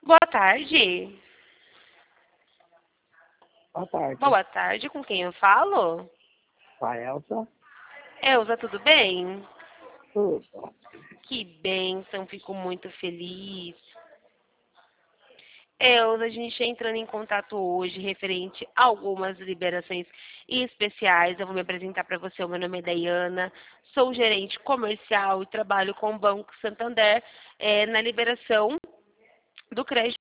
Boa tarde. Boa tarde. Boa tarde, com quem eu falo? Com a Elsa. Elza, tudo bem? Tudo. Que bênção, fico muito feliz. Elza, a gente está entrando em contato hoje referente a algumas liberações especiais. Eu vou me apresentar para você. O meu nome é Dayana, sou gerente comercial e trabalho com o Banco Santander na liberação do crédito